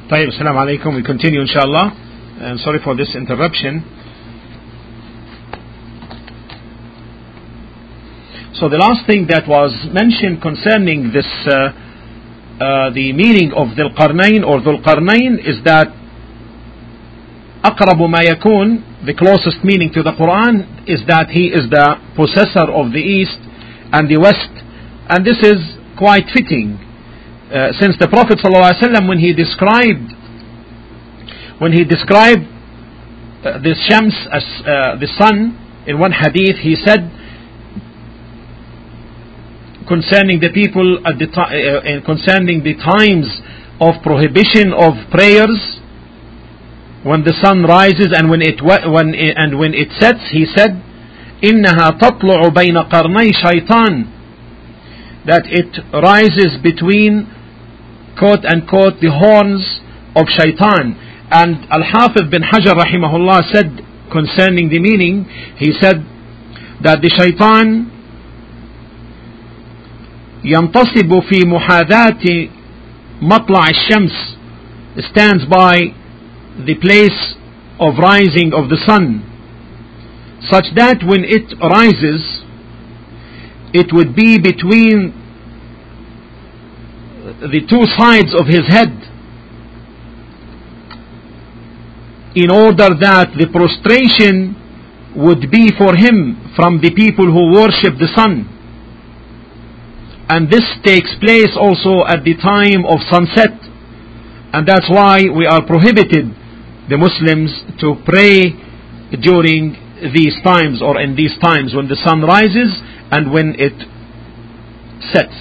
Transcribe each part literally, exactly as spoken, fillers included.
طيب, السلام عليكم. We continue inshallah. I'm sorry for this interruption. So the last thing that was mentioned concerning this, uh, uh, the meaning of Dhul Qarnayn or Dhul Qarnayn is that أقرب ما يكون, the closest meaning to the Quran is that he is the possessor of the east and the west, and this is quite fitting. Uh, since the Prophet ﷺ, when he described when he described uh, the Shams as uh, the sun in one hadith, he said concerning the people at the time, uh, concerning the times of prohibition of prayers, when the sun rises and when it when it, and when it sets, he said, إنها تطلع بين قرني شيطان, that it rises between, quote unquote, the horns of shaitan. And Al-Hafidh bin Hajar rahimahullah said concerning the meaning, he said that the shaitan ينتصب في محاذاة مطلع الشمس, stands by the place of rising of the sun, such that when it rises, it would be between the two sides of his head, in order that the prostration would be for him from the people who worship the sun. And this takes place also at the time of sunset, and that's why we are prohibited, the Muslims, to pray during these times or in these times when the sun rises and when it sets.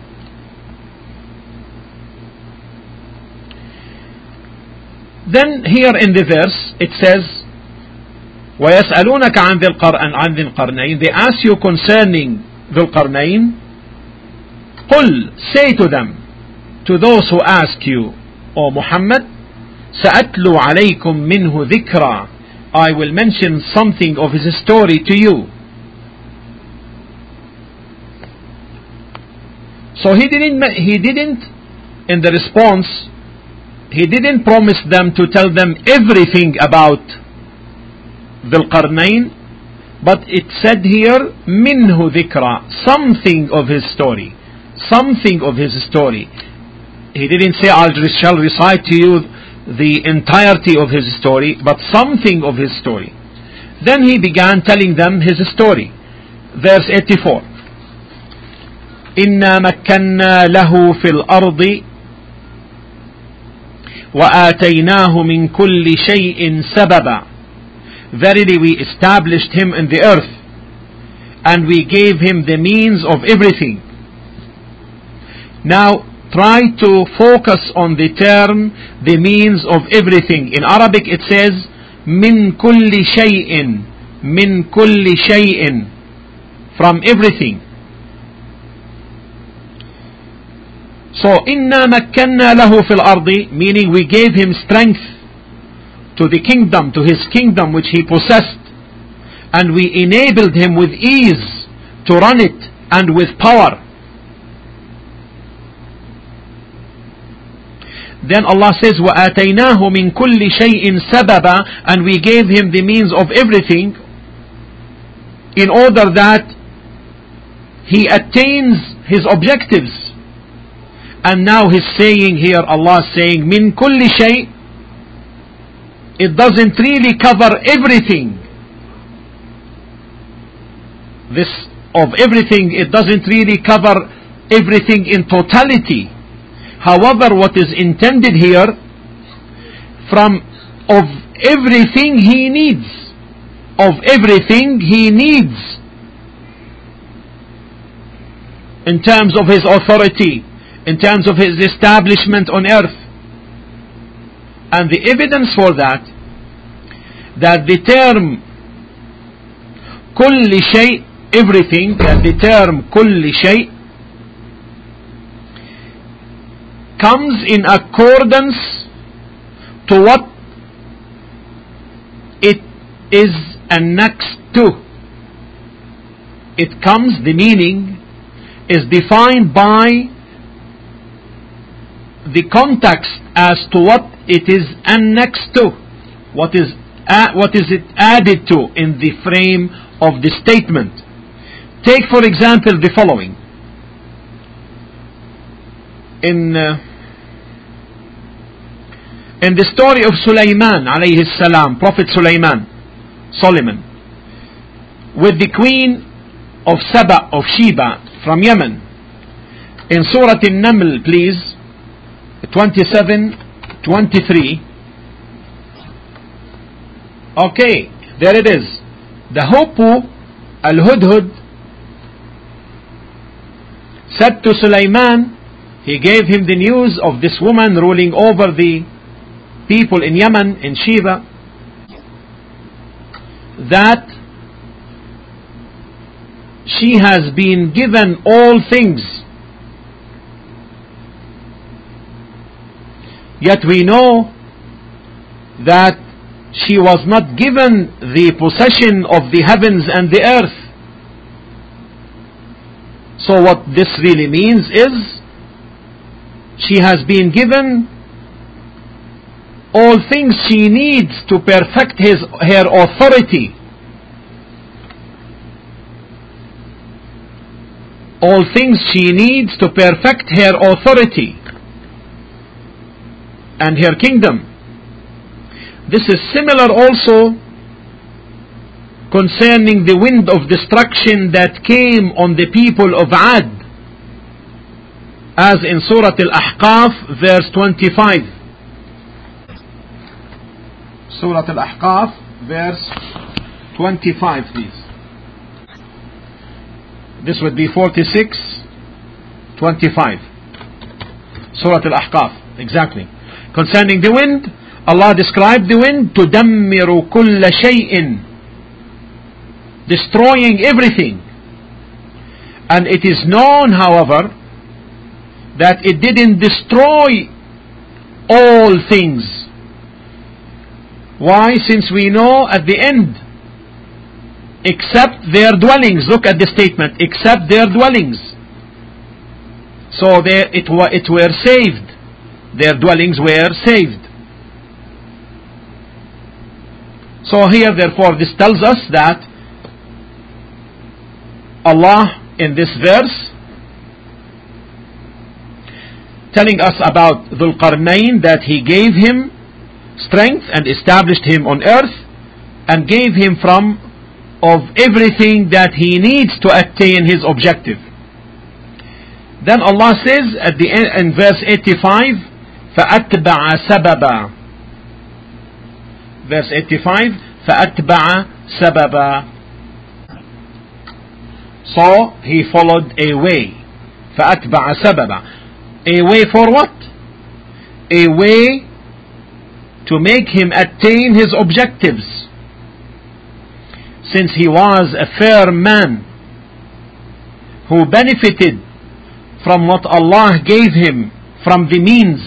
Then here in the verse it says, وَيَسْأَلُونَكَ عَنْ ذِي الْقَرْنَيْنِ, they ask you concerning ذُو الْقَرْنَيْنِ. قُلْ, say to them, to those who ask you, O Muhammad, سَأَتْلُو عَلَيْكُمْ مِنْهُ ذِكْرًا, I will mention something of his story to you. So he didn't, he didn't, in the response, he didn't promise them to tell them everything about Dhul Qarnayn, but it said here, minhu dhikra, something of his story, something of his story. He didn't say, I shall recite to you the entirety of his story, but something of his story. Then he began telling them his story. Verse eighty-four. إِنَّا مَكَّنَّا لَهُ فِي الْأَرْضِ وَآتَيْنَاهُ مِنْ كُلِّ شَيْءٍ سَبَبًا, verily we established him in the earth and we gave him the means of everything. Now try to focus on the term the means of everything. In Arabic it says min kulli shay'in, min kulli shay'in, from everything. So inna makkanna lahu fil ardi, meaning we gave him strength to the kingdom, to his kingdom which he possessed, and we enabled him with ease to run it and with power. Then Allah says, وَآتَيْنَاهُ مِنْ كُلِّ شَيْءٍ سَبَبًا, and we gave him the means of everything in order that he attains his objectives. And now he's saying here, Allah is saying, مِنْ كُلِّ شَيْءٍ, it doesn't really cover everything. This of everything, it doesn't really cover everything in totality. However, what is intended here, from of everything he needs, of everything he needs, in terms of his authority, in terms of his establishment on earth. And the evidence for that, that the term kulli shay, everything, that the term kulli shay comes in accordance to what it is annexed to. It comes, the meaning is defined by the context as to what it is annexed to, what is uh, what is it added to in the frame of the statement. Take for example the following. In uh, in the story of Sulaiman alayhi salam, Prophet Sulaiman, Solomon, with the queen of Saba, of Sheba from Yemen, in Surah An-Naml, please, twenty-seven twenty-three. Okay, there it is. The Hoopoe, Al-Hudhud, said to Sulaiman, he gave him the news of this woman ruling over the people in Yemen, in Sheba, that she has been given all things. Yet we know that she was not given the possession of the heavens and the earth. So what this really means is she has been given all things she needs to perfect his, her authority. All things she needs to perfect her authority and her kingdom. This is similar also concerning the wind of destruction that came on the people of Ad, as in Surah Al-Ahqaf verse twenty-five. Surah Al-Ahqaf verse twenty-five, please. This would be forty-six twenty-five. Surah Al-Ahqaf, exactly. Concerning the wind, Allah described the wind, تُدَمِّرُ كُلَّ شَيْءٍ, destroying everything. And it is known, however, that it didn't destroy all things. Why? Since we know at the end, except their dwellings, look at the statement, except their dwellings. So they, it, it were saved. Their dwellings were saved. So here, therefore, this tells us that Allah in this verse telling us about Dhul Qarnayn, that He gave him strength and established him on earth and gave him from of everything that he needs to attain his objective. Then Allah says at the end, in verse eighty-five, فَأَتْبَعَ سَبَبًا. Verse eighty-five, فَأَتْبَعَ سَبَبًا. So he followed a way. فَأَتْبَعَ سَبَبًا. A way for what? A way to make him attain his objectives. Since he was a fair man who benefited from what Allah gave him from the means.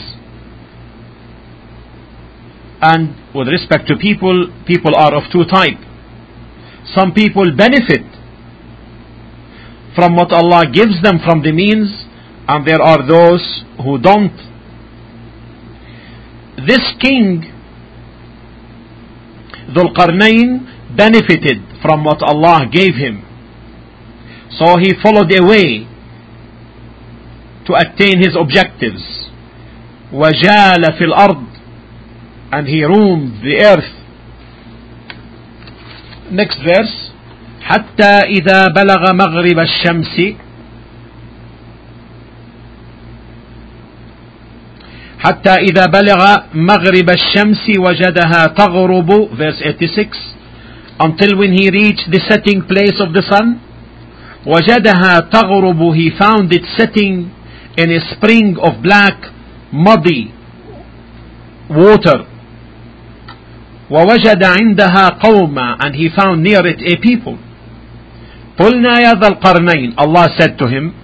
And with respect to people, people are of two types. Some people benefit from what Allah gives them from the means, and there are those who don't. This king, Dhul Qarnayn, benefited from what Allah gave him. So he followed a way to attain his objectives. وَجَالَ فِي الْأَرْضِ, and he roamed the earth. Next verse. حَتَّى إِذَا بَلَغَ مَغْرِبَ الشَّمْسِ حتى إذا بلغ مغرب الشمس وجدها تغرب, verse eighty-six, until when he reached the setting place of the sun. وجدها تغرب, he found it setting in a spring of black muddy water. ووجد عندها قوما, and he found near it a people. قلنا يا ذا القرنين, Allah said to him,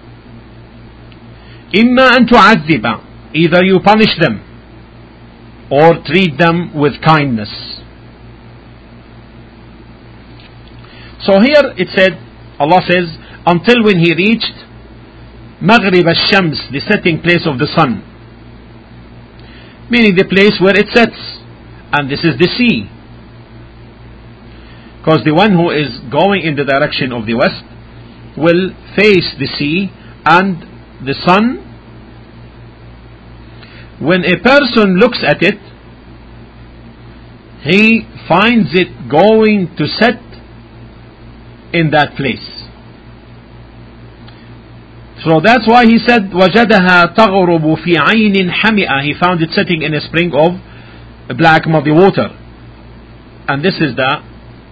إما أن تعذب, either you punish them or treat them with kindness. So here it said, Allah says, until when he reached Maghrib al-Shams, the setting place of the sun. meaning the place where it sets, and this is the sea. Because the one who is going in the direction of the west will face the sea and the sun. When a person looks at it, he finds it going to set in that place. So that's why he said وَجَدَهَا تَغْرُبُ فِي عَيْنٍ حَمِئَةٍ. He found it setting in a spring of black muddy water. And this is the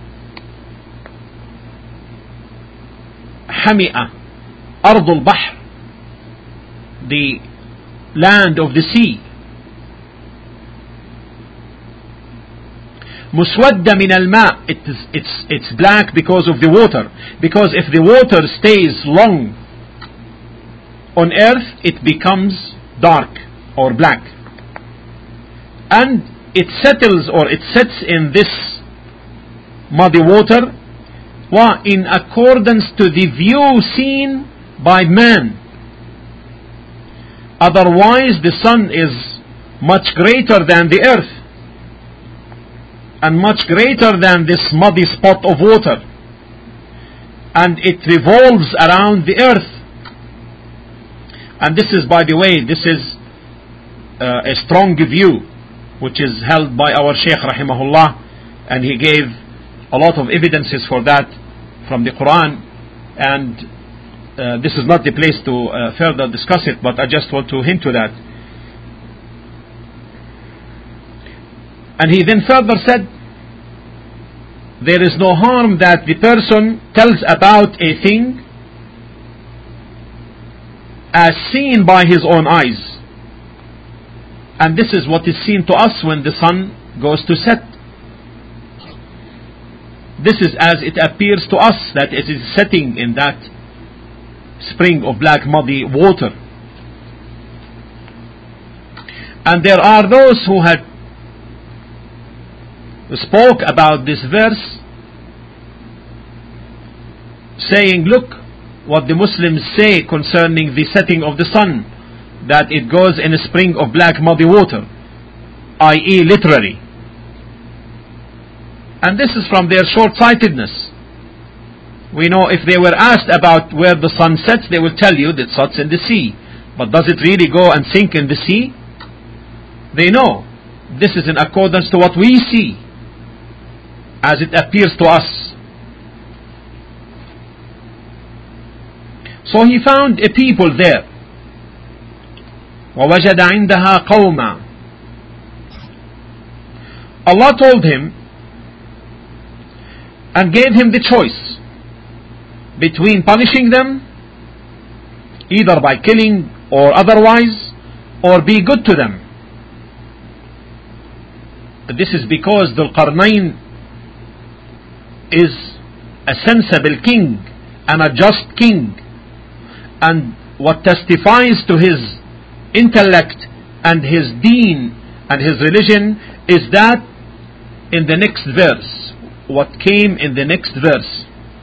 حَمِئَةٍ, أرض البحر, the land of the sea. مسودة من الماء, it is, it's, it's black because of the water. Because if the water stays long on earth, it becomes dark or black. And it settles or it sets in this muddy water in accordance to the view seen by man. Otherwise the sun is much greater than the earth and much greater than this muddy spot of water, and it revolves around the earth. And this is, by the way, this is uh, a strong view which is held by our Shaykh rahimahullah, and he gave a lot of evidences for that from the Quran, and uh, this is not the place to uh, further discuss it, but I just want to hint to that. And he then further said, there is no harm that the person tells about a thing as seen by his own eyes. And this is what is seen to us when the sun goes to set. This is as it appears to us that it is setting in that spring of black muddy water. And there are those who had spoke about this verse, saying, look what the Muslims say concerning the setting of the sun, that it goes in a spring of black muddy water, that is literally. And this is from their short-sightedness. We know if they were asked about where the sun sets, they will tell you that it sets in the sea. But does it really go and sink in the sea? They know this is in accordance to what we see, as it appears to us. So he found a people there. وَوَجَدَ عِنْدَهَا قَوْمًا. Allah told him and gave him the choice between punishing them, either by killing or otherwise, or be good to them. This is because Dhul Qarnayn is a sensible king and a just king, and what testifies to his intellect and his deen and his religion is that in the next verse, what came in the next verse.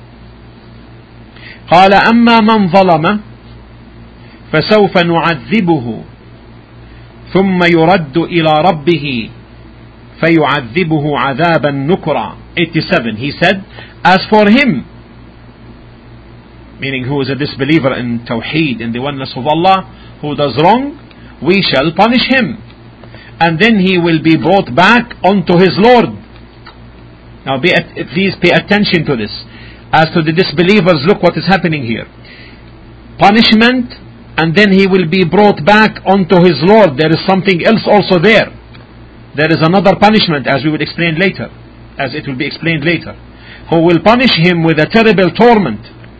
قال أما من ظلم فسوف نعذبه ثم يرد إلى ربه فيعذبه عذابا نكرا. eighty-seven. He said, as for him, meaning who is a disbeliever in Tawheed, in the oneness of Allah, who does wrong, we shall punish him, and then he will be brought back unto his Lord. Now be at, please pay attention to this. As to the disbelievers, look what is happening here. Punishment, and then he will be brought back unto his Lord. There is something else also there. There is another punishment, as we will explain later, as it will be explained later, who will punish him with a terrible torment.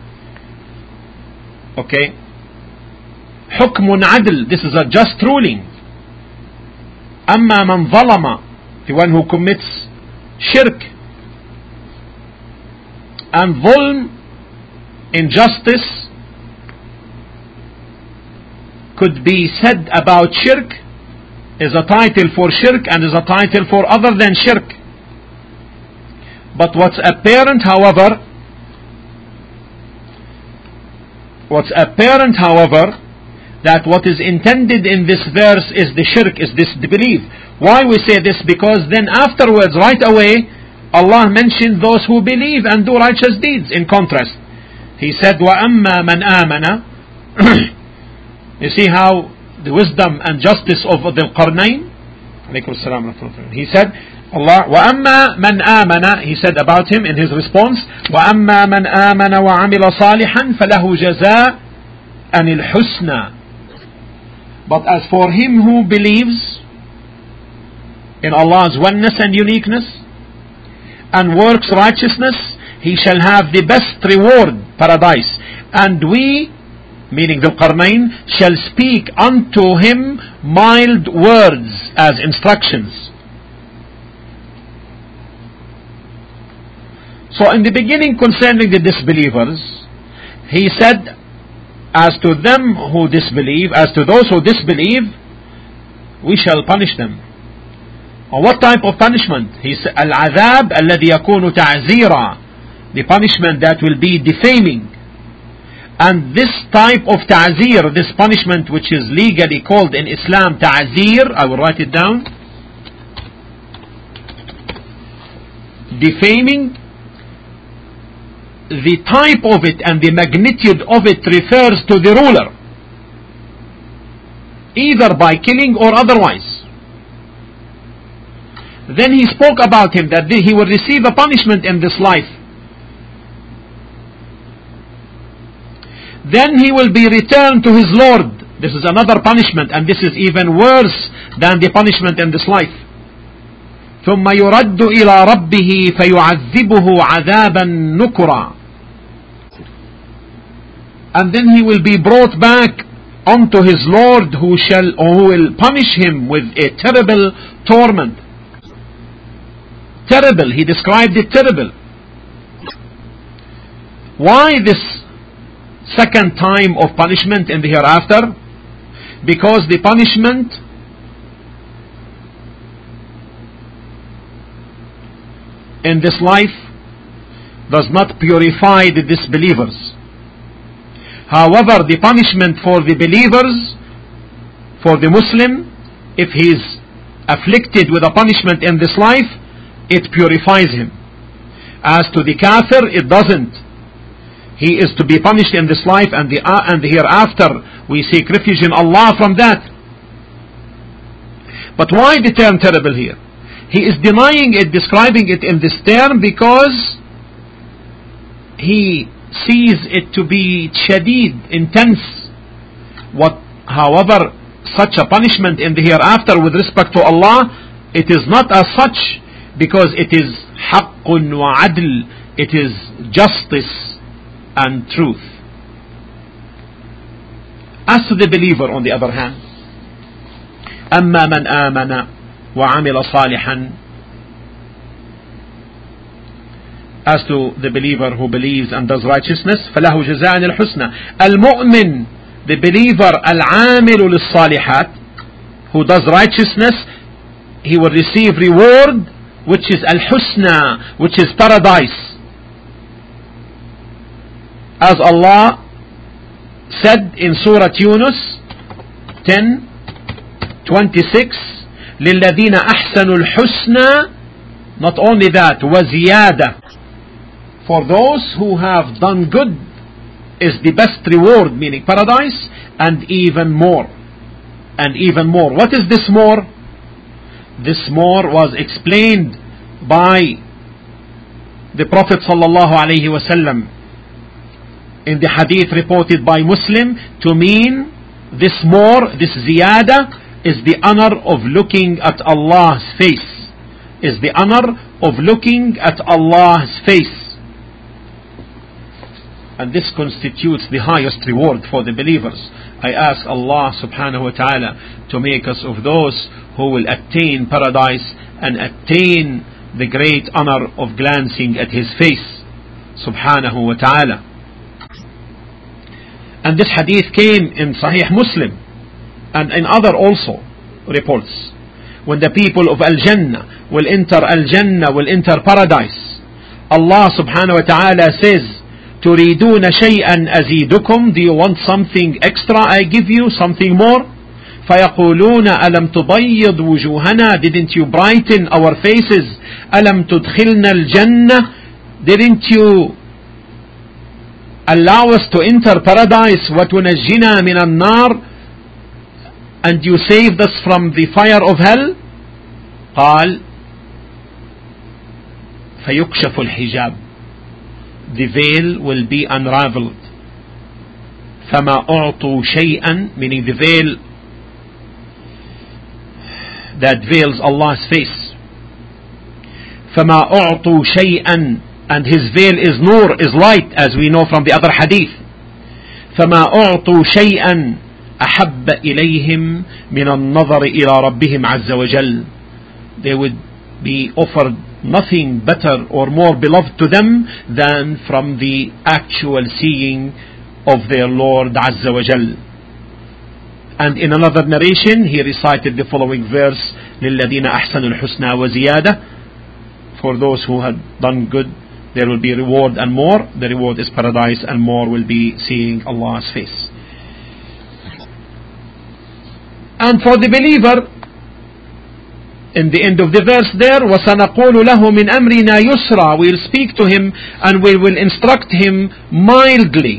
Okay? حكم عدل, this is a just ruling. أما من ظلم, the one who commits shirk. And ظلم, injustice, could be said about shirk, is a title for shirk and is a title for other than shirk. But what's apparent, however, what's apparent, however, that what is intended in this verse is the shirk, is this disbelief. Why we say this? Because then afterwards, right away, Allah mentioned those who believe and do righteous deeds. In contrast, He said, وَأَمَّا مَنْ آمَنَ. You see how the wisdom and justice of Dhul Qarnayn. He said, Allah, وَأَمَّا مَنْ آمَنَ. He said about him in his response, وَأَمَّا مَنْ آمَنَ وَعَمِلَ صَالِحًا فَلَهُ جَزَاءً الْحُسْنَى. But as for him who believes in Allah's oneness and uniqueness and works righteousness, he shall have the best reward, paradise. And we, meaning Dhul Qarnayn, shall speak unto him mild words as instructions. So in the beginning, concerning the disbelievers, He said, as to them who disbelieve, as to those who disbelieve, we shall punish them. And what type of punishment? He said, Al-Azab alladhi yakunu ta'zira, the punishment that will be defaming. And this type of ta'zir, this punishment which is legally called in Islam ta'zir, I will write it down. Defaming, the type of it and the magnitude of it refers to the ruler, either by killing or otherwise. Then he spoke about him that he will receive a punishment in this life. Then he will be returned to his Lord. This is another punishment, and this is even worse than the punishment in this life. ثم يرد إلى ربه فيعذبه عذابا نكرا. And then he will be brought back unto his Lord, who shall or who will punish him with a terrible torment. Terrible, he described it terrible. Why this second time of punishment in the hereafter? Because the punishment in this life does not purify the disbelievers. However, the punishment for the believers, for the Muslim, if he is afflicted with a punishment in this life, it purifies him. As to the kafir, it doesn't. He is to be punished in this life, and the uh, and the hereafter. We seek refuge in Allah from that. But why the term terrible here? He is denying it, describing it in this term, because he sees it to be shadid, intense. What, however, such a punishment in the hereafter with respect to Allah, it is not as such, because it is haqqun wa adl, it is justice and truth. As to the believer, on the other hand, أما من آمن وعمل صالحا, as to the believer who believes and does righteousness, فله جزاء الحسنى. المؤمن, the believer, العامل للصالحات, who does righteousness, he will receive reward which is al-husna, which is paradise. As Allah said in Surah Yunus ten twenty-six, لِلَّذِينَ أَحْسَنُوا الْحُسْنَى, not only that, وَزِيَادَةً, for those who have done good is the best reward, meaning paradise, and even more. And even more. What is this more? This more was explained by the Prophet sallallahu alaihi wasallam in the hadith reported by Muslim to mean this more, this ziyada, is the honor of looking at Allah's face. Is the honor of looking at Allah's face. And this constitutes the highest reward for the believers. I ask Allah subhanahu wa ta'ala to make us of those who will attain paradise and attain the great honor of glancing at His face subhanahu wa ta'ala. And this hadith came in Sahih Muslim and in other also reports. When the people of Al-Jannah will enter Al-Jannah, will enter paradise, Allah subhanahu wa ta'ala says تريدون شيئا أزيدكم, do you want something extra, I give you something more. فيقولون ألم تبيض وجوهنا, didn't you brighten our faces. ألم تدخلنا الجنة, didn't you allow us to enter paradise. وتنجنا من النار, and you saved us from the fire of hell. قال فيكشف الحجاب, the veil will be unraveled. فما أعطوا شيئا, meaning the veil that veils Allah's face. فما أعطوا شيئا, and his veil is nur, is light, as we know from the other hadith. فما أعطوا شيئا أحب إليهم من النظر إلى ربهم عز وجل. They would be offered nothing better or more beloved to them than from the actual seeing of their Lord Azza wa Jal. And in another narration he recited the following verse: لِلَّذِينَ أَحْسَنُوا الْحُسْنَى وَزِيَادَةً. For those who had done good, there will be reward and more. The reward is paradise, and more will be seeing Allah's face. And for the believer, in the end of the verse there, وَسَنَقُولُ لَهُ مِنْ أَمْرِنَا يُسْرًا, we will speak to him and we will instruct him mildly,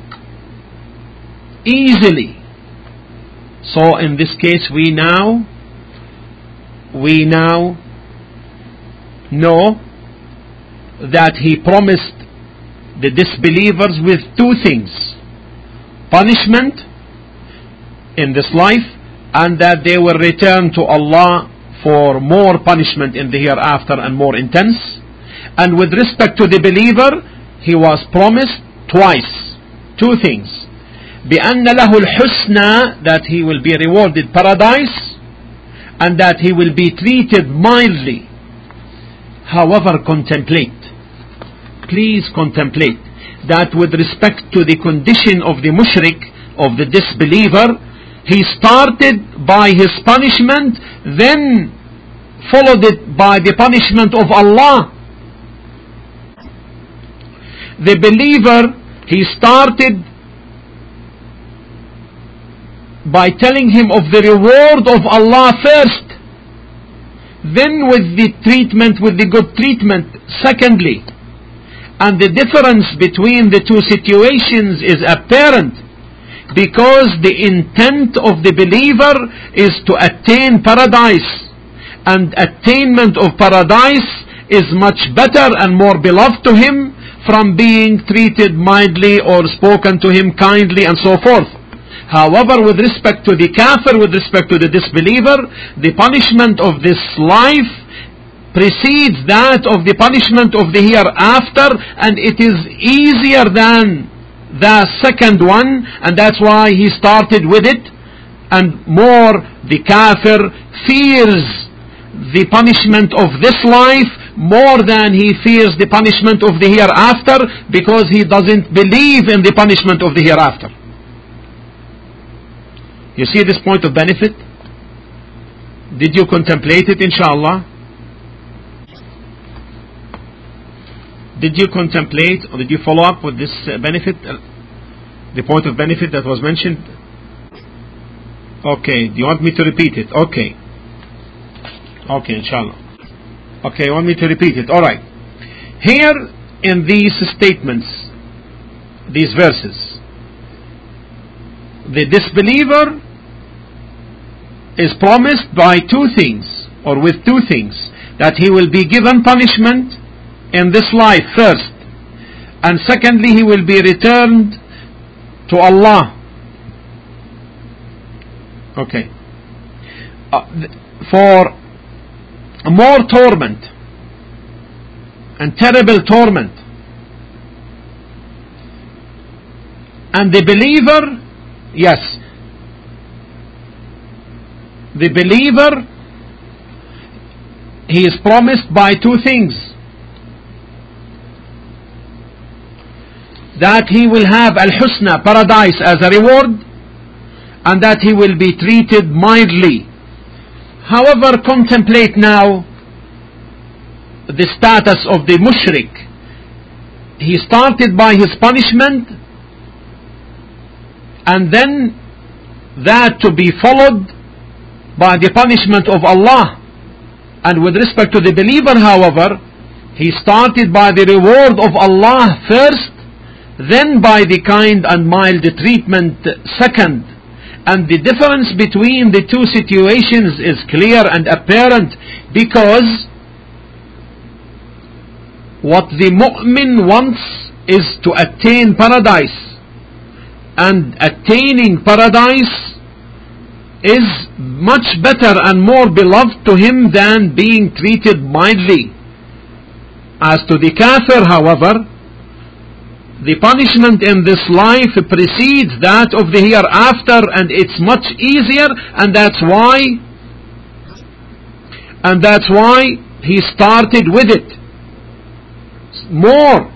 easily. So in this case we now we now know that he promised the disbelievers with two things: punishment in this life, and that they will return to Allah for more punishment in the hereafter and more intense. And with respect to the believer, he was promised twice two things: بأن له الحسنى, that he will be rewarded paradise, and that he will be treated mildly. However, contemplate, please contemplate that with respect to the condition of the mushrik, of the disbeliever, he started by his punishment, then followed it by the punishment of Allah. The believer, he started by telling him of the reward of Allah first, then with the treatment, with the good treatment secondly. And the difference between the two situations is apparent, because the intent of the believer is to attain paradise, and attainment of paradise is much better and more beloved to him from being treated mildly or spoken to him kindly and so forth. However, with respect to the kafir, with respect to the disbeliever, the punishment of this life precedes that of the punishment of the hereafter, and it is easier than the second one, and that's why he started with it. And more, the kafir fears the punishment of this life more than he fears the punishment of the hereafter, because he doesn't believe in the punishment of the hereafter. You see this point of benefit? Did you contemplate it, inshallah? Did you contemplate, or did you follow up with this uh, benefit, uh, the point of benefit that was mentioned? Okay, do you want me to repeat it? Okay. Okay, inshallah. Okay, you want me to repeat it? Alright. Here in these statements, these verses, the disbeliever is promised by two things, or with two things: that he will be given punishment in this life first, and secondly he will be returned to Allah. Okay. Uh, th- for more torment and terrible torment. And the believer, yes, the believer, he is promised by two things: that he will have al-husna, paradise, as a reward, and that he will be treated mildly. However, contemplate now the status of the mushrik he started by his punishment, and then that to be followed by the punishment of Allah. And with respect to the believer, however, he started by the reward of Allah first, then by the kind and mild treatment second. And the difference between the two situations is clear and apparent, because what the mu'min wants is to attain paradise, and attaining paradise is much better and more beloved to him than being treated mildly. As to the kafir, however, the punishment in this life precedes that of the hereafter, and it's much easier, and that's why and that's why he started with it more.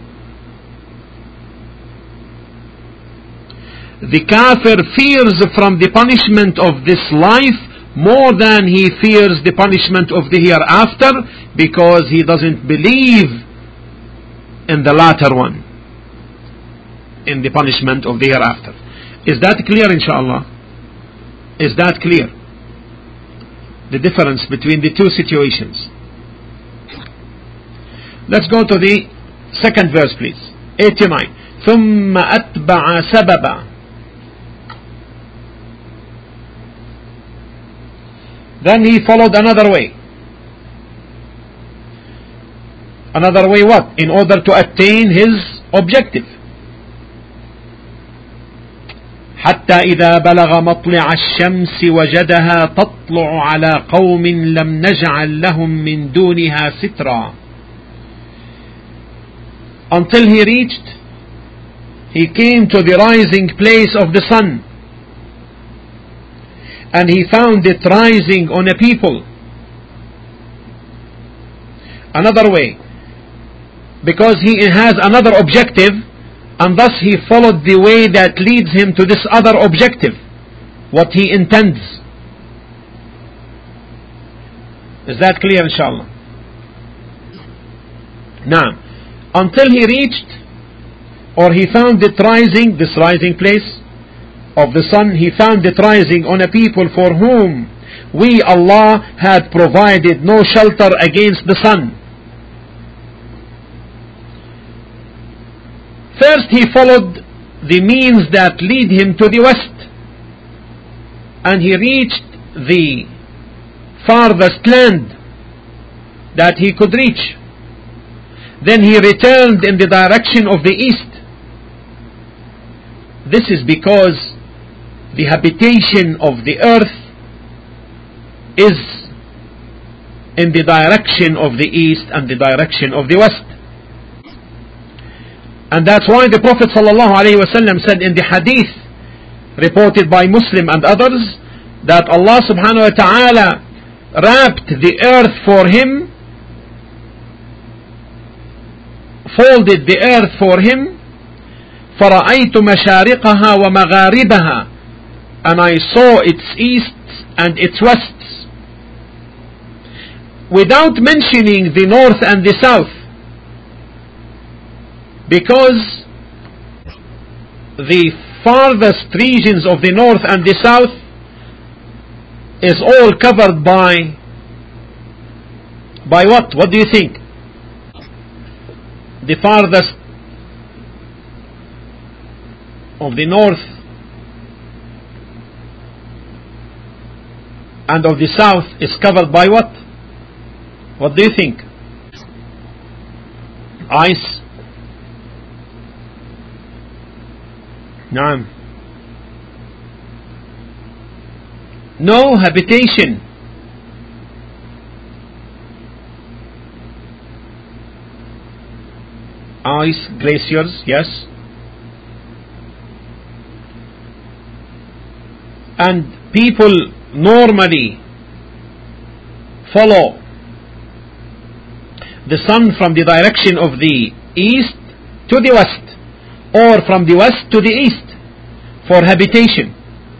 The kafir fears from the punishment of this life more than he fears the punishment of the hereafter, because he doesn't believe in the latter one, in the punishment of the hereafter. Is that clear, inshallah? Is that clear? The difference between the two situations. Let's go to the second verse, please. eighty-nine. ثم أتبع سببا. Then he followed another way. Another way what? In order to attain his objective. حتى إذا بلغ مطلع الشمس وجدها تطلع على قوم لم نجعل لهم من دونها سترا. Until he reached, he came to the rising place of the sun, and he found it rising on a people. Another way, because he has another objective, and thus he followed the way that leads him to this other objective, what he intends. Is that clear, inshallah? Now, until he reached, or he found it rising, this rising place of the sun, he found it rising on a people for whom we, Allah, had provided no shelter against the sun. First he followed the means that lead him to the west, and he reached the farthest land that he could reach. Then he returned in the direction of the east. This is because the habitation of the earth is in the direction of the east and the direction of the west. And that's why the Prophet ﷺ said in the hadith reported by Muslim and others, that Allah subhanahu wa ta'ala wrapped the earth for him, folded the earth for him, فَرَأَيْتُ مَشَارِقَهَا وَمَغَارِبَهَا, and I saw its easts and its wests, without mentioning the north and the south, because the farthest regions of the north and the south is all covered by by what? What do you think? The farthest of the north and of the south is covered by what? What do you think? Ice? Naam. No habitation. Ice, glaciers, yes. And people normally follow the sun from the direction of the east to the west, or from the west to the east for habitation.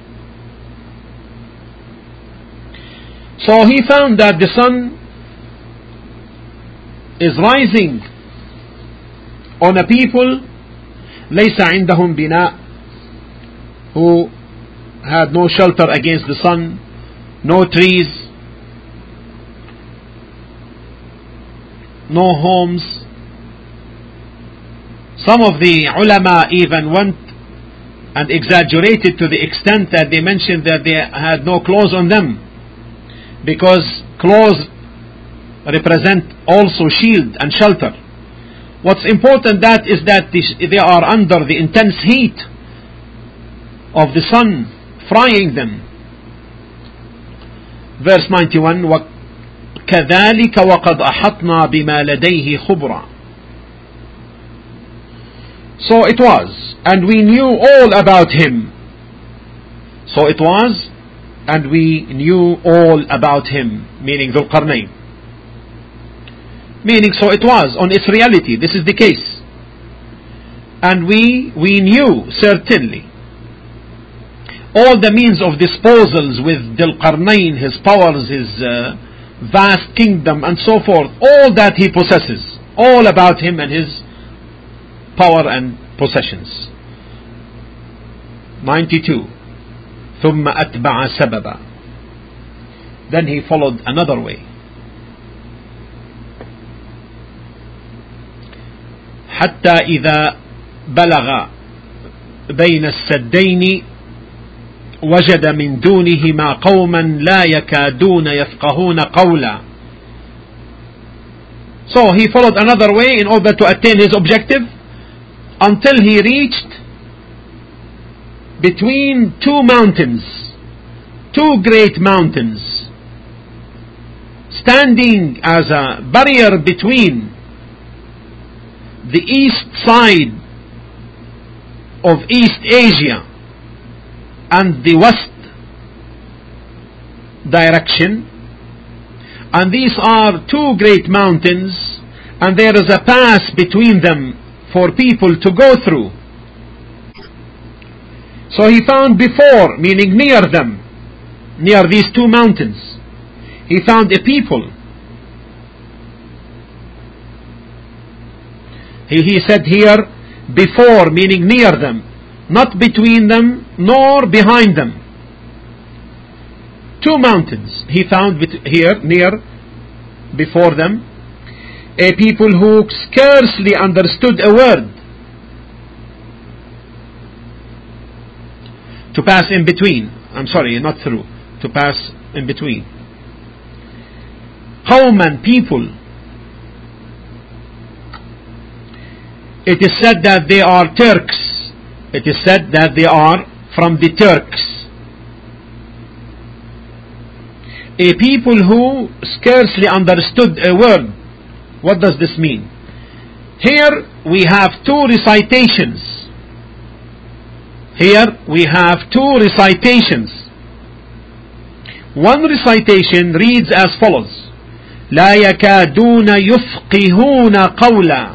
So he found that the sun is rising on a people ليس عندهم بناء, who had no shelter against the sun, no trees, no homes. Some of the ulama even went and exaggerated to the extent that they mentioned that they had no clothes on them, because clothes represent also shield and shelter. What's important that is that they are under the intense heat of the sun frying them. Verse ninety-one, وَكَذَلِكَ وَقَدْ أَحَطْنَا بِمَا لَدَيْهِ خُبْرًا. So it was, and we knew all about him. So it was, and we knew all about him, meaning Dhul Qarnayn. Meaning, so it was on its reality. This is the case. And we, we knew certainly all the means of disposals with Dhul Qarnayn, his powers, his uh, vast kingdom and so forth, all that he possesses, all about him and his power and possessions. ninety-two. ثم أتبع سببا. Then he followed another way. حتى إذا بلغ بين السدين وجد من دونهما قوما لا يكادون يفقهون قولا. So he followed another way in order to attain his objective, until he reached between two mountains, two great mountains, standing as a barrier between the east side of East Asia and the west direction. And these are two great mountains, and there is a pass between them for people to go through. So he found before, meaning near them, near these two mountains, he found a people. He, he said here, before, meaning near them, not between them, nor behind them. Two mountains he found here, near, before them, a people who scarcely understood a word. To pass in between, I'm sorry, not through, to pass in between. Qawman, people. It is said that they are Turks. It is said that they are from the Turks. A people who scarcely understood a word. What does this mean? Here we have two recitations. Here we have two recitations. One recitation reads as follows: لا يكادون يفقهون قولا,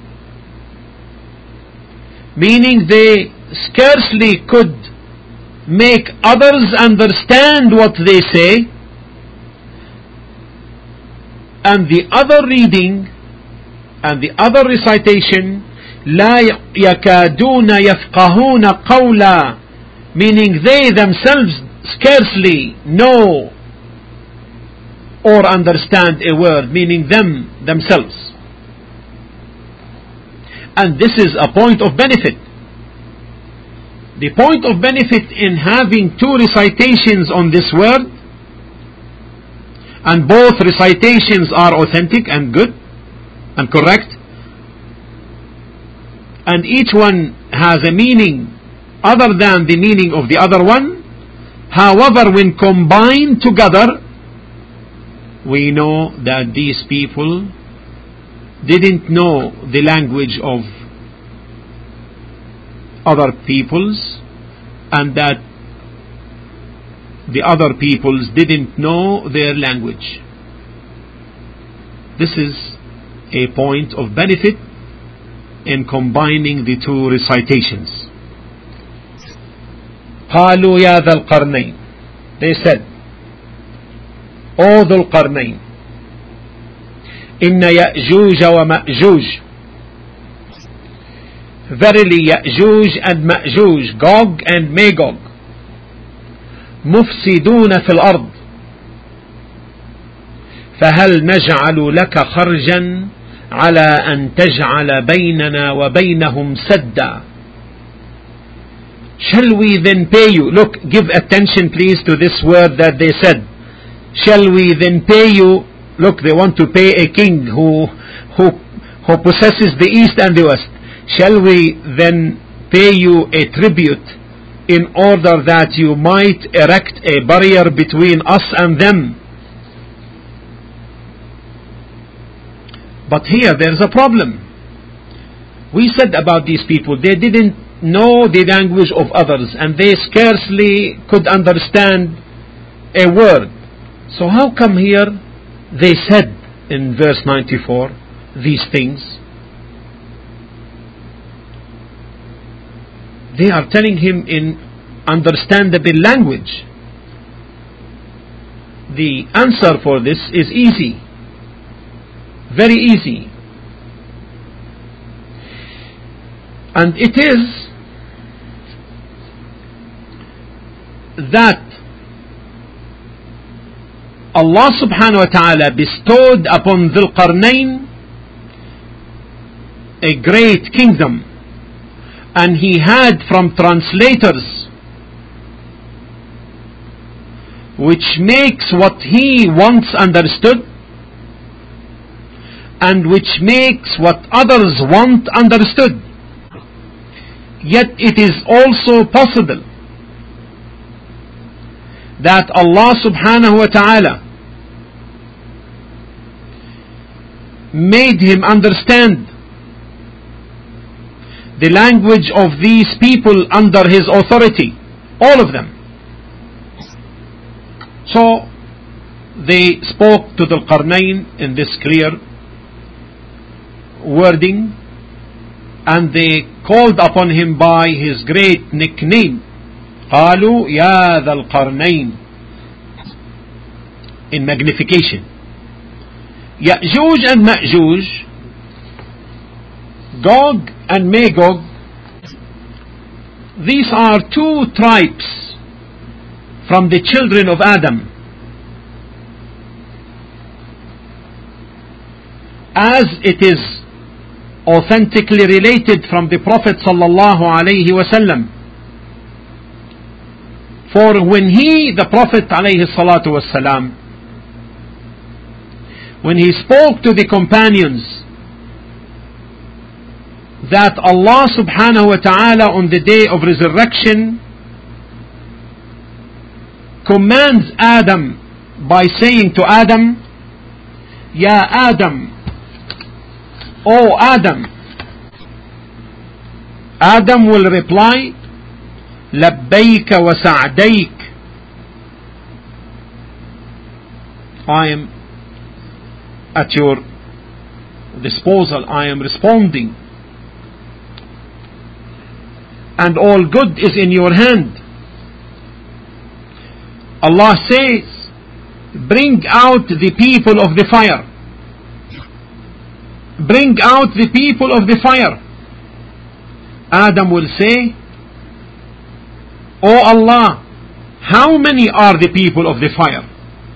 meaning they scarcely could make others understand what they say. And the other reading and the other recitation, لا يكادون يفقهون قولا, meaning they themselves scarcely know or understand a word, meaning them themselves. And this is a point of benefit. The point of benefit in having two recitations on this word, and both recitations are authentic and good and correct, and each one has a meaning other than the meaning of the other one. However, when combined together, we know that these people didn't know the language of other peoples, and that the other peoples didn't know their language. This is a point of benefit in combining the two recitations. قالوا يا ذا القرنين, they said, O ذو القرنين, إن يأجوج ومأجوج, Verily Ya'juj and Ma'juj, Gog and Magog, مفسدون في الأرض فهل نجعل لك خرجا على أن تجعل بيننا وبينهم سدا. Shall we then pay you? Look, give attention please to this word that they said. Shall we then pay you? Look, they want to pay a king who who who possesses the east and the west. Shall we then pay you a tribute in order that you might erect a barrier between us and them? But here there's a problem. We said about these people, they didn't know the language of others and they scarcely could understand a word. So how come here they said in verse ninety-four these things? They are telling him in understandable language. The answer for this is easy. Very easy. And it is that Allah subhanahu wa ta'ala bestowed upon Dhul Qarnayn a great kingdom, and he had from translators which makes what he once understood and which makes what others want understood. Yet it is also possible that Allah subhanahu wa ta'ala made him understand the language of these people under his authority, all of them. So they spoke to Dhul Qarnayn in this clear wording, and they called upon him by his great nickname, قالوا يا ذا القرنين, in magnification. Ya'juj and Ma'juj, Gog and Magog, these are two tribes from the children of Adam. As it is authentically related from the Prophet sallallahu alaihi wasallam. For when he, the Prophet alayhi salatu wasalam, when he spoke to the companions that Allah subhanahu wa ta'ala on the day of resurrection commands Adam by saying to Adam, Ya Adam, O Adam, Adam will reply, لبيك وسعديك, I am at your disposal, I am responding, and all good is in your hand. Allah says, bring out the people of the fire. Bring out the people of the fire. Adam will say, O Allah, how many are the people of the fire?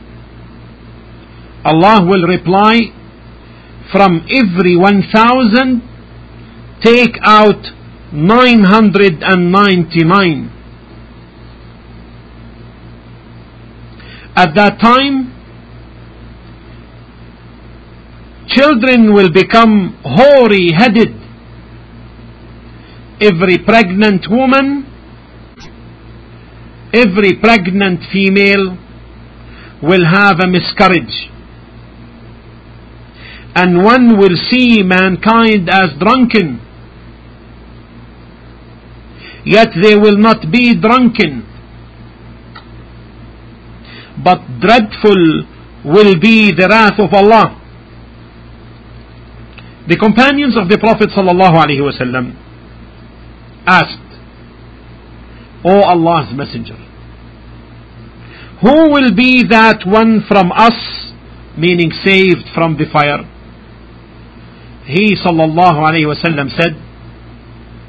Allah will reply, from every one thousand, take out nine hundred ninety-nine. At that time, children will become hoary headed. Every pregnant woman, every pregnant female will have a miscarriage, and one will see mankind as drunken, yet they will not be drunken, but dreadful will be the wrath of Allah. The companions of the Prophet sallallahu alaihi wasallam asked, O Allah's Messenger, who will be that one from us, meaning saved from the fire? He sallallahu alaihi wasallam said,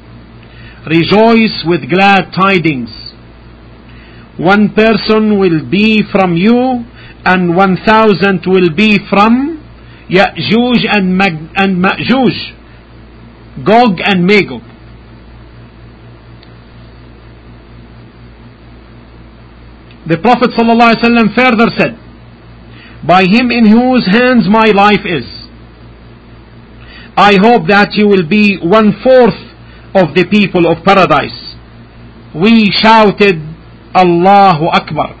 rejoice with glad tidings. One person will be from you, and one thousand will be from Ya'juj and, Mag- and Ma'juj, Gog and Magog. The Prophet ﷺ further said, by him in whose hands my life is, I hope that you will be one fourth of the people of paradise. We shouted, Allahu Akbar.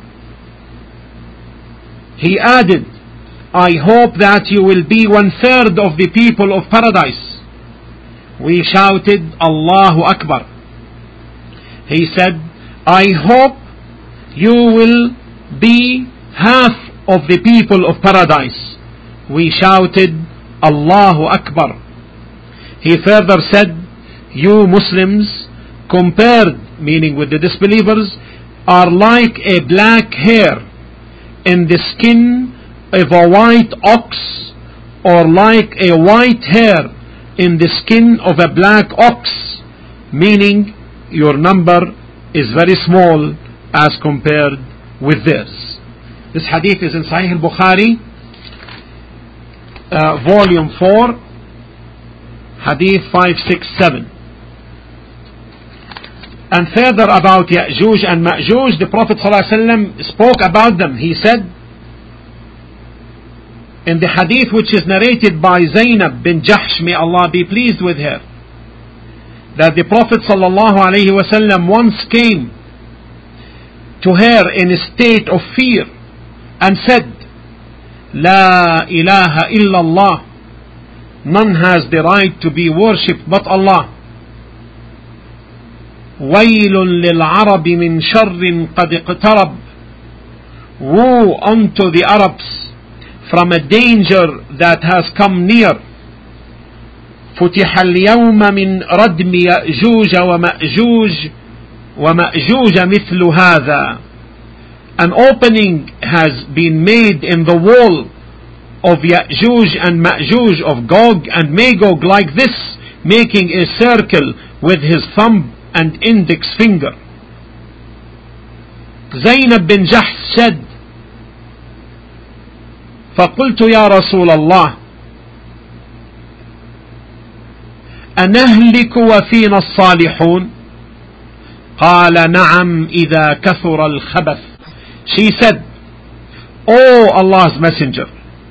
He added, I hope that you will be one third of the people of paradise. We shouted, Allahu Akbar. He said, I hope you will be half of the people of paradise. We shouted, Allahu Akbar. He further said, you Muslims, compared, meaning with the disbelievers, are like a black hair in the skin of a white ox, or like a white hair in the skin of a black ox, meaning your number is very small as compared with theirs. This hadith is in Sahih al-Bukhari, uh, volume four, hadith five sixty-seven. And further about Ya'juj and Ma'juj, the Prophet ﷺ spoke about them. He said, in the hadith which is narrated by Zainab bin Jahsh, may Allah be pleased with her, that the Prophet ﷺ once came to her in a state of fear and said, La ilaha illallah, none has the right to be worshipped but Allah. Waylun lil Arabi min sharrin qad iqtarab. Woe unto the Arabs from a danger that has come near. فتح اليوم من ردم يأجوج ومأجوج ومأجوج مثل هذا. An opening has been made in the wall of Ya'juj and Ma'juj, of Gog and Magog, like this, making a circle with his thumb and index finger. Zainab bin Jahsh said, فقلت يا رسول الله أنهلك وفينا الصالحون؟ قال نعم إذا كثر الخبث. She said, O Allah's Messenger,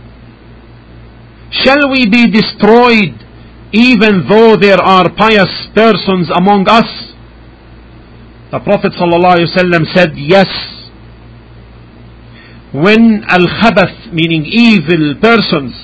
shall we be destroyed even though there are pious persons among us? The Prophet ﷺ said, yes. When al-khabath, meaning evil persons,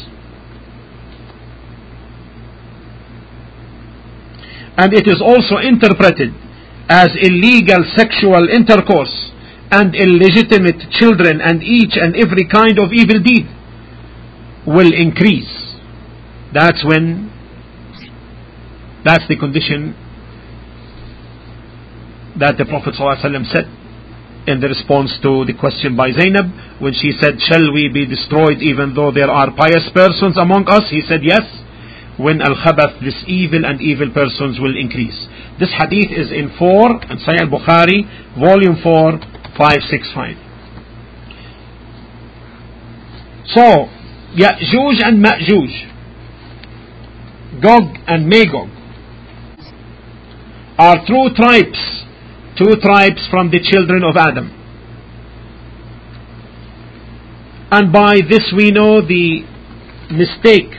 and it is also interpreted as illegal sexual intercourse and illegitimate children and each and every kind of evil deed, will increase. That's when, that's the condition that the Prophet ﷺ said in the response to the question by Zainab, when she said, shall we be destroyed even though there are pious persons among us? He said, yes, when al-khabath, this evil and evil persons, will increase. This hadith is in four, in Sahih al-Bukhari, volume four, five sixty-five. So, Ya'juj and Ma'juj, Gog and Magog, are two tribes, two tribes from the children of Adam. And by this we know the mistake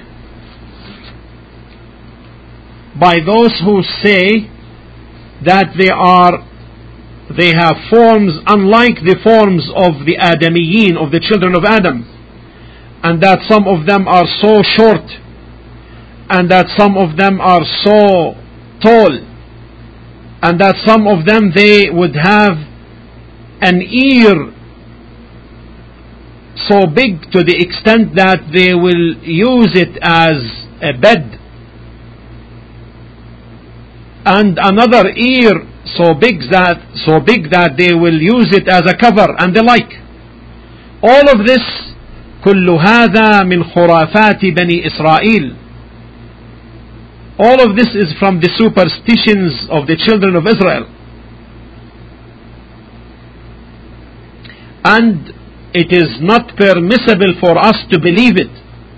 by those who say that they are they have forms unlike the forms of the Adamiyin, of the children of Adam, and that some of them are so short and that some of them are so tall, and that some of them they would have an ear so big to the extent that they will use it as a bed, and another ear so big that so big that they will use it as a cover, and the like. All of this, كل هذا من خرافات بني إسرائيل. All of this is from the superstitions of the children of Israel. And it is not permissible for us to believe it.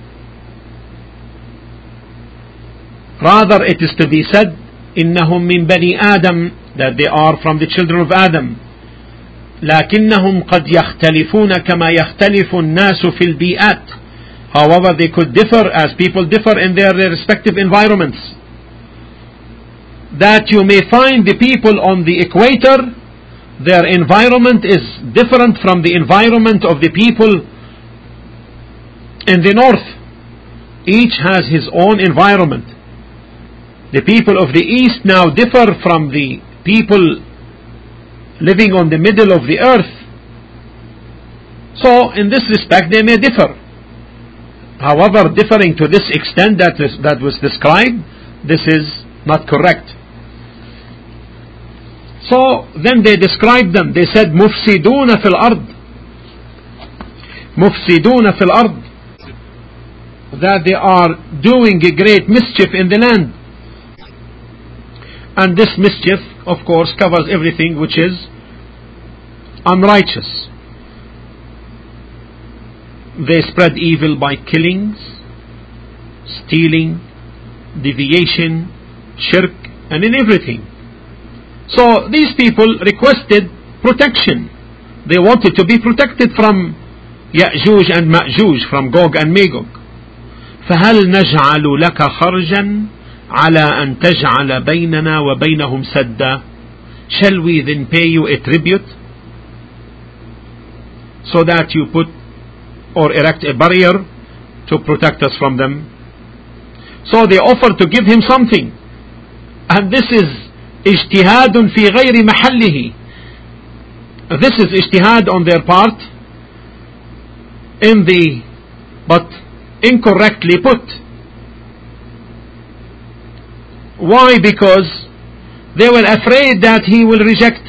Rather, it is to be said, إنهم من بني آدم, that they are from the children of Adam. لكنهم قد يختلفون كما يختلف الناس في البيئات. However, they could differ as people differ in their respective environments. That you may find the people on the equator, their environment is different from the environment of the people in the north. Each has his own environment. The people of the east now differ from the people living on the middle of the earth. So, in this respect, they may differ. However, differing to this extent that is, that was described, this is not correct. So, then they described them. They said, مفسدون في الأرض. مفسدون في الأرض. That they are doing a great mischief in the land. And this mischief, of course, covers everything which is unrighteous. They spread evil by killings, stealing, deviation, shirk, and in everything. So these people requested protection. They wanted to be protected from Ya'juj and Ma'juj, from Gog and Magog. فهل نجعل لك خرجا على أن تجعل بيننا وبينهم سدا? Shall we then pay you a tribute so that you put or erect a barrier to protect us from them? So they offered to give him something, and this is اجتهاد في غير محله. This is ijtihad on their part, in the but incorrectly put. Why? Because they were afraid that he will reject.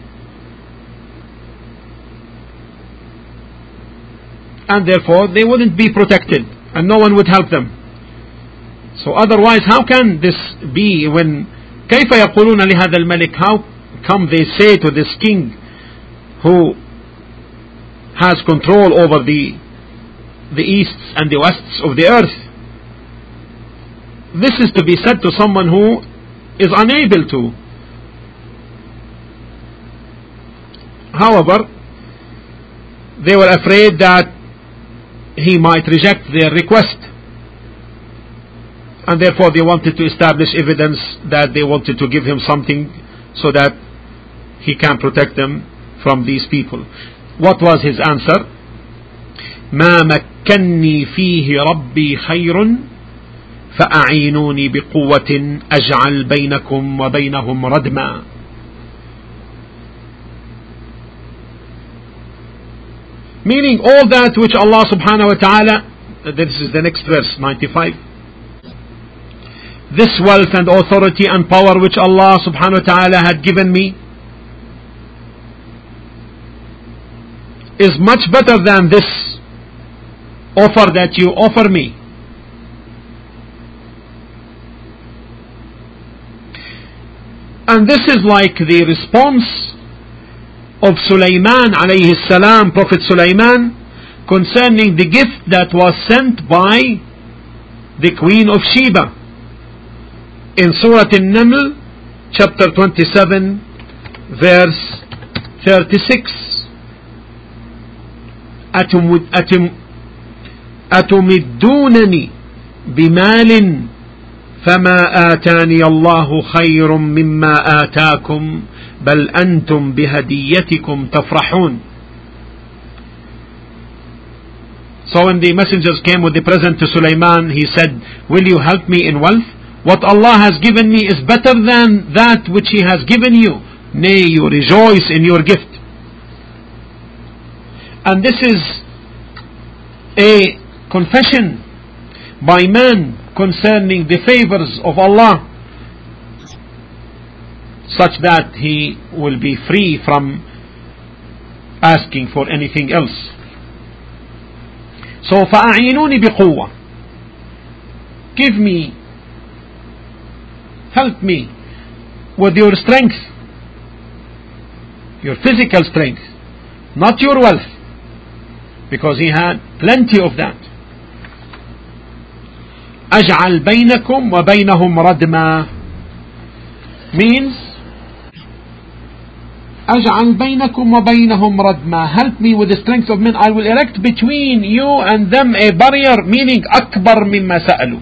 And therefore they wouldn't be protected and no one would help them. So otherwise, how can this be? When كيف يقولون لهذا الملك, how come they say to this king who has control over the the easts and the wests of the earth? This is to be said to someone who is unable to. However, they were afraid that he might reject their request, and therefore they wanted to establish evidence that they wanted to give him something so that he can protect them from these people. What was his answer? ما مكني فيه ربي خير فأعينوني بقوة أجعل بينكم وبينهم ردما. Meaning, all that which Allah subhanahu wa ta'ala, this is the next verse, ninety-five. This wealth and authority and power which Allah subhanahu wa ta'ala had given me is much better than this offer that you offer me. And this is like the response of Sulaiman alayhi salam, Prophet Sulaiman, concerning the gift that was sent by the Queen of Sheba. In Surah An-Naml, chapter twenty-seven, verse thirty-six. أتم أتم أتمدونني بمال فما آتاني الله خير مما آتاكم بل أنتم بهديتكم تفرحون. So when the messengers came with the present to Sulaiman, he said, will you help me in wealth? What Allah has given me is better than that which He has given you. Nay, you rejoice in your gift. And this is a confession by man concerning the favors of Allah, such that he will be free from asking for anything else. So فَأَعِينُونِ بِقُوَّةٍ, give me help me with your strength, your physical strength, not your wealth, because he had plenty of that. أجعل بينكم وبينهم ردما means أجعل بينكم وبينهم ردما, help me with the strength of men, I will erect between you and them a barrier, meaning أكبر مما سألوا.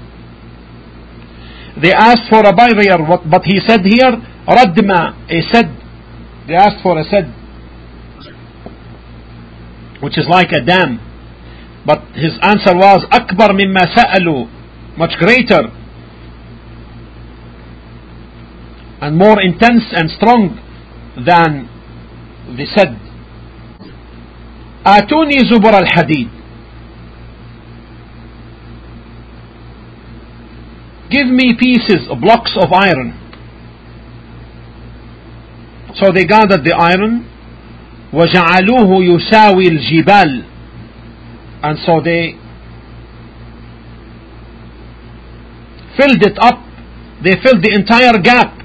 They asked for a barrier, but he said here ردما, a sed. They asked for a sed, which is like a dam, but his answer was أكبر مما سألوا, much greater and more intense and strong than the said. آتوني زبر الحديد, give me pieces, blocks of iron. So they gathered the iron, وجعلوه يساوي الجبال, and so they filled it up, they filled the entire gap,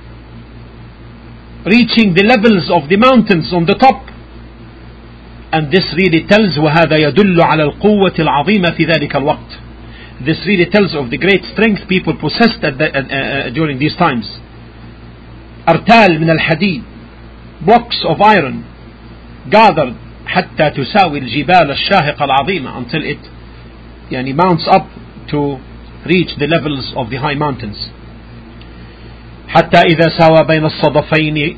reaching the levels of the mountains on the top. And this really tells وهذا يدل على القوة العظيمة في ذلك الوقت. This really tells of the great strength people possessed at the, uh, uh, during these times. أرتال من الحديد, blocks of iron gathered حتى تساوي الجبال الشاهقة العظيمة, until it يعني mounts up to reach the levels of the high mountains. حتى إذا ساوى بين الصدفين,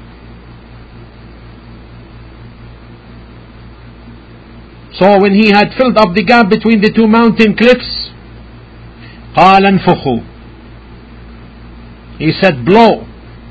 so when he had filled up the gap between the two mountain cliffs, قال انفخوا, he said blow,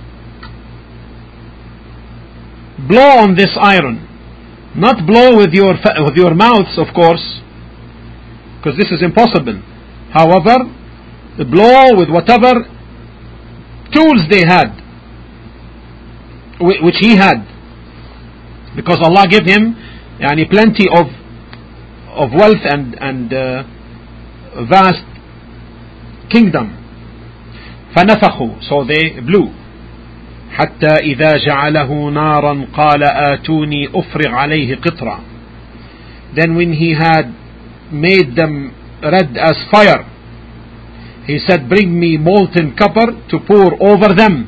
blow on this iron, not blow with your with your mouths, of course, because this is impossible. However, blow with whatever tools they had, which he had, because Allah gave him yani, plenty of of wealth and and uh, vast kingdom. فنفخوا, so they blew. حتى إذا جعله نارا قال آتوني أفرغ عليه قطرا. Then when he had made them red as fire, he said, bring me molten copper to pour over them.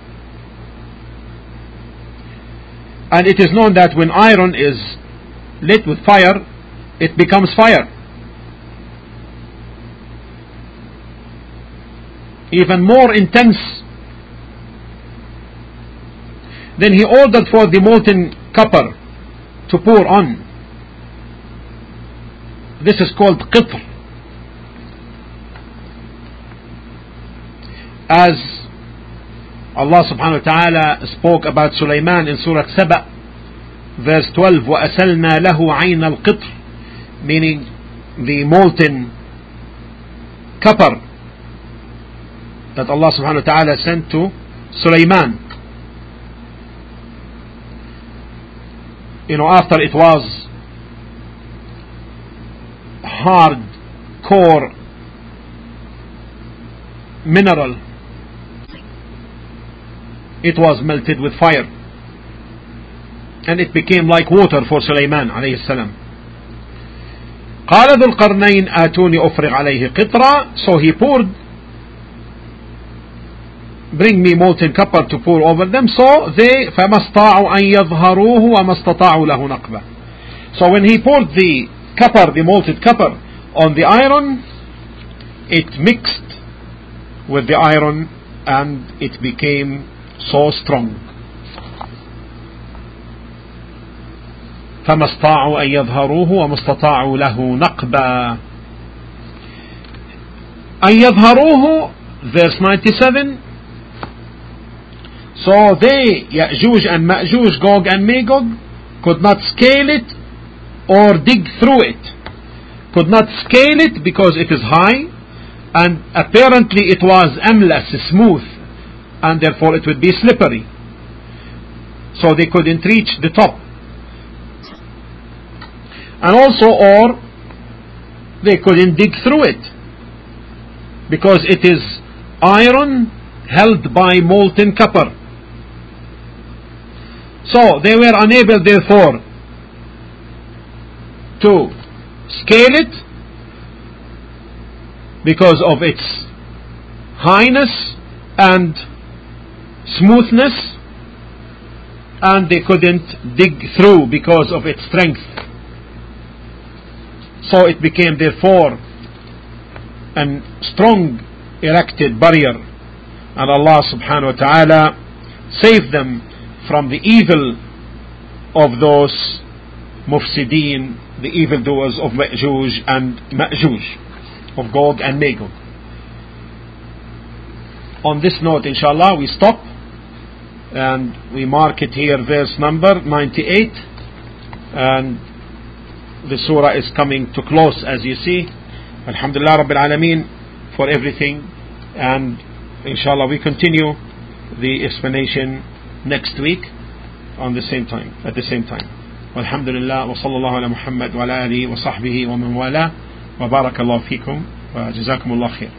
And it is known that when iron is lit with fire, it becomes fire. Even more intense. Then he ordered for the molten copper to pour on. This is called qitr. As Allah subhanahu wa ta'ala spoke about Sulaiman in Surah Saba, verse twelve, وَأَسَلْنَا لَهُ عَيْنَ الْقِطْرِ, meaning the molten copper that Allah subhanahu wa ta'ala sent to Sulaiman. You know, after it was hard core mineral, it was melted with fire and it became like water for Sulaiman alayhi salam. قال ذو القرنين آتوني أفرغ عليه قطرا, so he poured, bring me molten copper to pour over them. So they فما استطاعوا أن يظهروه وما استطاعوا له نقبا. So when he poured the copper, the molten copper on the iron, it mixed with the iron and it became so strong. فما استطاعوا أن يظهروه وما استطاعوا له نقبا. أن يظهروه, verse ninety-seven. So they, Ya'juj and Ma'juj, Gog and Magog, could not scale it or dig through it. Could not scale it because it is high, and apparently it was amlas, smooth, and therefore it would be slippery. So they couldn't reach the top. And also, or they couldn't dig through it because it is iron held by molten copper. So they were unable therefore to scale it because of its highness and smoothness, and they couldn't dig through because of its strength. So it became therefore a strong erected barrier, and Allah subhanahu wa ta'ala saved them from the evil of those mufsideen, the evildoers of Ma'juj and Ma'juj, of Gog and Magog. On this note, inshallah, we stop and we mark it here, verse number ninety-eight, and the surah is coming to close, as you see. Alhamdulillah Rabbil Alameen for everything, and inshallah we continue the explanation next week on the same time, at the same time. Alhamdulillah wa sallallahu ala Muhammad wa ala alihi wa sahbihi wa man wala wa barakallahu fikum wa jazakumullah khair.